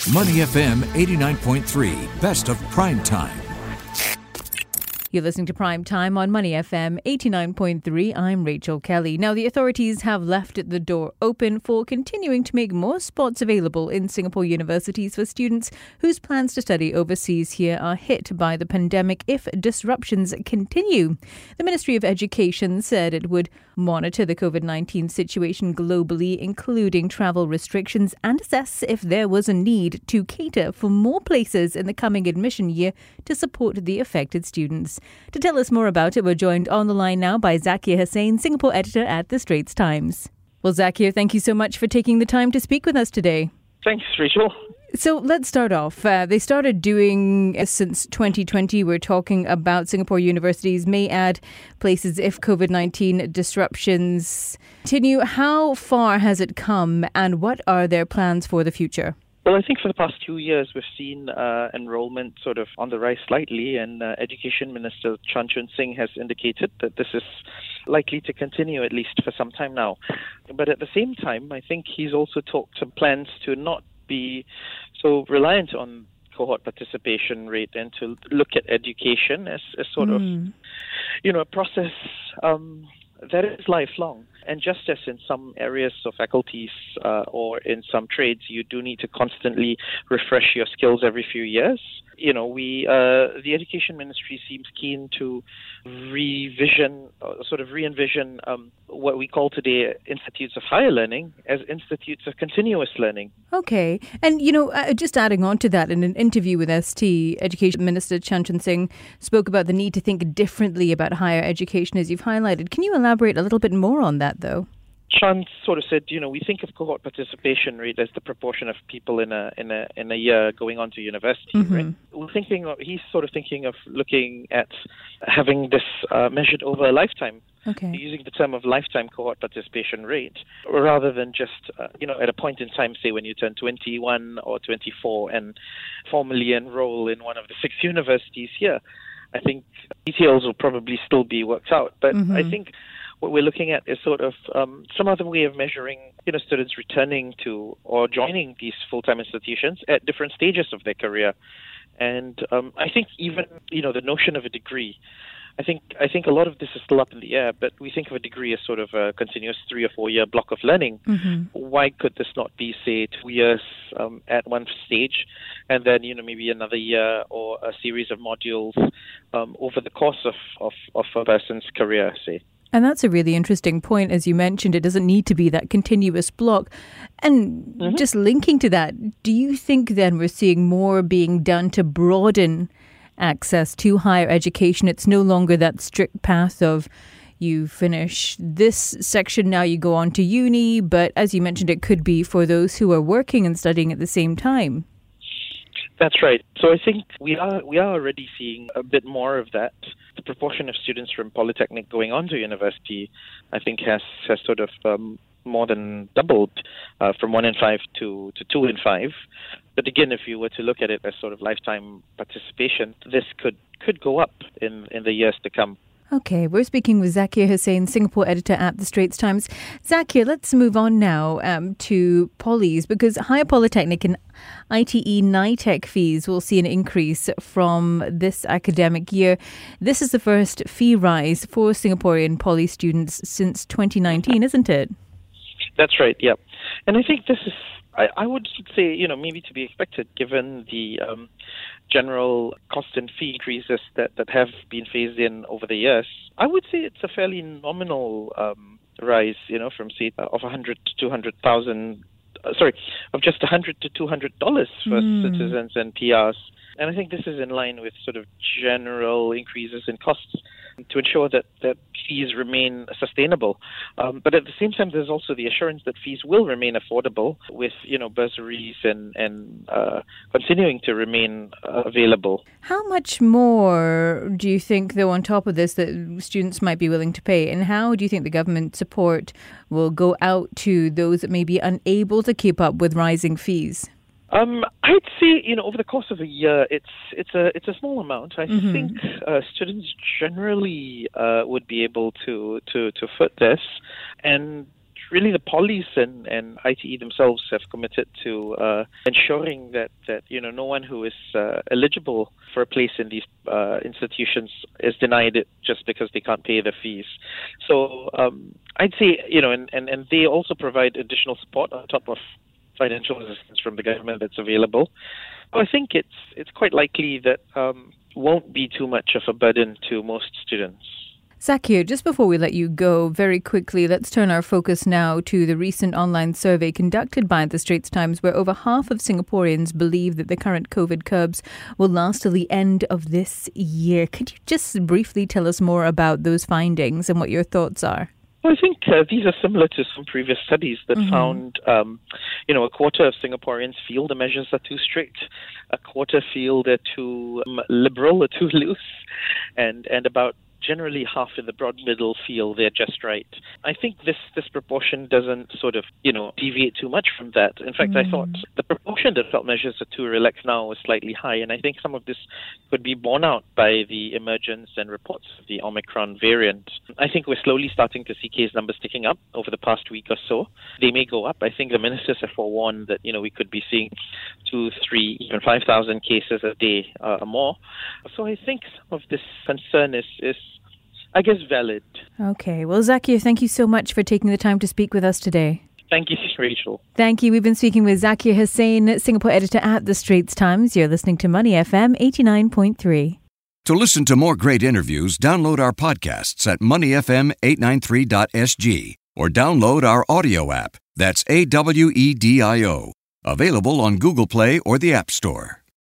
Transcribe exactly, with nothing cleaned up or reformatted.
Money F M eighty-nine point three, best of prime time. You're listening to Prime Time on Money F M eighty-nine point three. I'm Rachel Kelly. Now, the authorities have left the door open for continuing to make more spots available in Singapore universities for students whose plans to study overseas here are hit by the pandemic if disruptions continue. The Ministry of Education said it would monitor the COVID nineteen situation globally, including travel restrictions, and assess if there was a need to cater for more places in the coming admission year to support the affected students. To tell us more about it, we're joined on the line now by Zakir Hussain, Singapore editor at The Straits Times. Well, Zakir, thank you so much for taking the time to speak with us today. Thanks, Rachel. So let's start off. Uh, they started doing uh, since twenty twenty. We're talking about Singapore universities may add places if COVID nineteen disruptions continue. How far has it come, and what are their plans for the future? Well, I think for the past two years, we've seen uh, enrollment sort of on the rise slightly, and uh, Education Minister Chan Chun Sing has indicated that this is likely to continue at least for some time now. But at the same time, I think he's also talked some plans to not be so reliant on cohort participation rate and to look at education as, as sort mm. of, you know, a process um, that is lifelong. And just as in some areas of faculties uh, or in some trades, you do need to constantly refresh your skills every few years. You know, we uh, the Education Ministry seems keen to revision, uh, sort of re-envision um, what we call today institutes of higher learning as institutes of continuous learning. Okay. And, you know, uh, just adding on to that, in an interview with S T, Education Minister Chan Chun Sing spoke about the need to think differently about higher education, as you've highlighted. Can you elaborate a little bit more on that, though? Chan sort of said, you know, we think of cohort participation rate as the proportion of people in a in a in a year going on to university. Mm-hmm. Right? We're thinking of, he's sort of thinking of looking at having this uh, measured over a lifetime. Okay. Using the term of lifetime cohort participation rate, rather than just uh, you know at a point in time, say when you turn twenty-one or twenty-four and formally enroll in one of the six universities here. I think details will probably still be worked out, but mm-hmm. I think what we're looking at is sort of um, some other way of measuring, you know, students returning to or joining these full-time institutions at different stages of their career. And um, I think even, you know, the notion of a degree, I think I think a lot of this is still up in the air, but we think of a degree as sort of a continuous three or four year block of learning. Mm-hmm. Why could this not be, say, two years um, at one stage, and then, you know, maybe another year or a series of modules um, over the course of, of, of a person's career, say? And that's a really interesting point. As you mentioned, it doesn't need to be that continuous block. And mm-hmm. just linking to that, do you think then we're seeing more being done to broaden access to higher education? It's no longer that strict path of you finish this section, now you go on to uni. But as you mentioned, it could be for those who are working and studying at the same time. That's right. So I think we are we are already seeing a bit more of that. The proportion of students from Polytechnic going on to university, I think, has, has sort of um, more than doubled uh, from one in five to, to two in five. But again, if you were to look at it as sort of lifetime participation, this could, could go up in, in the years to come. Okay, we're speaking with Zakir Hussain, Singapore editor at The Straits Times. Zakir, let's move on now um, to polys, because higher polytechnic and I T E NITEC fees will see an increase from this academic year. This is the first fee rise for Singaporean poly students since twenty nineteen, isn't it? That's right, yeah. And I think this is, I, I would say, you know, maybe to be expected given the um, general cost and fee increases that, that have been phased in over the years. I would say it's a fairly nominal um, rise, you know, from, say, of one hundred to two hundred thousand, uh, sorry, of just one hundred to two hundred dollars for mm. citizens and P Rs. And I think this is in line with sort of general increases in costs to ensure that, that fees remain sustainable. Um, but at the same time, there's also the assurance that fees will remain affordable with, you know, bursaries and, and uh, continuing to remain uh, available. How much more do you think, though, on top of this, that students might be willing to pay? And how do you think the government support will go out to those that may be unable to keep up with rising fees? Um, I'd say, you know, over the course of a year, it's it's a it's a small amount. I mm-hmm. think uh, students generally uh, would be able to, to, to foot this, and really the police and, and I T E themselves have committed to uh, ensuring that, that, you know, no one who is uh, eligible for a place in these uh, institutions is denied it just because they can't pay the fees. So um, I'd say, you know, and, and, and they also provide additional support on top of financial assistance from the government that's available. So I think it's it's quite likely that um, won't be too much of a burden to most students. Zakir, just before we let you go, very quickly, let's turn our focus now to the recent online survey conducted by the Straits Times, where over half of Singaporeans believe that the current COVID curbs will last till the end of this year. Could you just briefly tell us more about those findings and what your thoughts are? Well, I think uh, these are similar to some previous studies that mm-hmm. found, um, you know, a quarter of Singaporeans feel the measures are too strict, a quarter feel they're too um, liberal or too loose, and, and about generally half in the broad middle feel they're just right. I think this, this proportion doesn't sort of, you know, deviate too much from that. In fact, mm. I thought the proportion that felt measures are too relaxed now is slightly high, and I think some of this could be borne out by the emergence and reports of the Omicron variant. I think we're slowly starting to see case numbers ticking up over the past week or so. They may go up. I think the ministers have forewarned that, you know, we could be seeing two, three, even five thousand cases a day uh, or more. So I think some of this concern is, is I guess, valid. Okay. Well, Zakir, thank you so much for taking the time to speak with us today. Thank you, Rachel. Thank you. We've been speaking with Zakir Hussain, Singapore editor at The Straits Times. You're listening to Money F M eighty-nine point three. To listen to more great interviews, download our podcasts at money f m eight nine three dot s g or download our audio app. That's A W E D I O. Available on Google Play or the App Store.